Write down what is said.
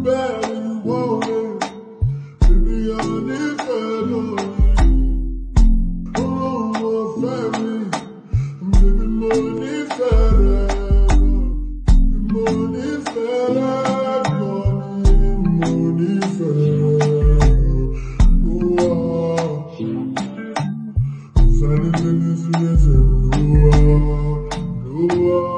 bad and you want it. Baby, I need family. Hold on, more family. I'm living money fella. Money fella. Money fella. Silent in this no